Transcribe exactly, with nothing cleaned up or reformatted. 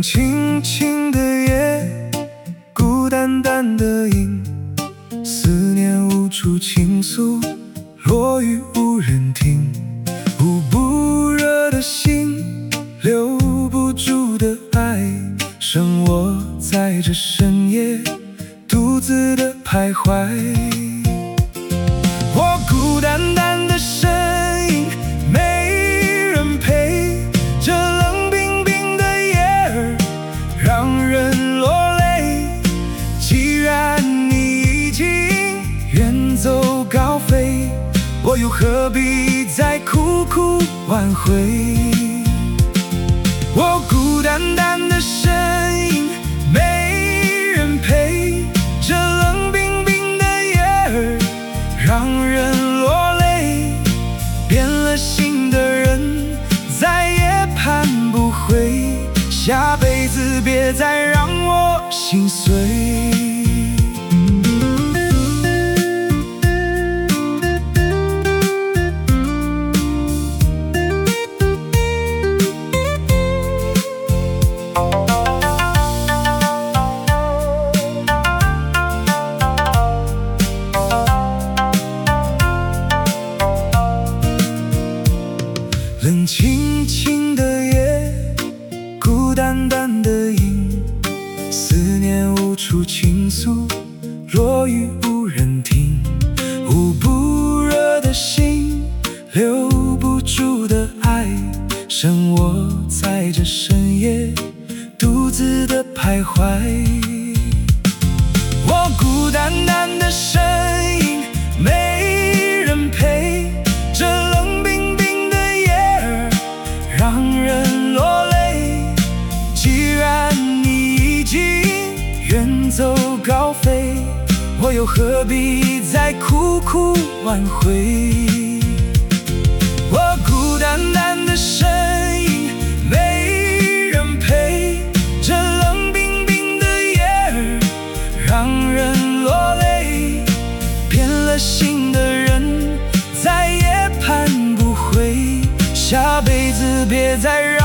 冷清清的夜，孤单单的影，思念无处倾诉，落雨无人听。捂不热的心，留不住的爱，剩我在这深夜独自的徘徊。我孤单单的身影，没人陪，这冷冰冰的夜儿让人落泪。既然你已经远走高飞，我又何必再苦苦挽回？我孤单单的身影，没人陪，这冷冰冰的夜儿让人落泪。变了心的人再也盼不回，下辈子别再让我心碎。冷清清的夜，孤单单的影，思念无处倾诉，落雨无人听。捂不热的心，留不住的爱，剩我在这深夜独自的徘徊。我孤单单的身影，没人陪，这冷冰冰的夜儿让人落泪。既然你已经远走高飞，我又何必再苦苦挽回？我孤单单的身影，没人陪，这冷冰冰的夜儿让人落泪。变了心的人再也盼不回，下辈子别再让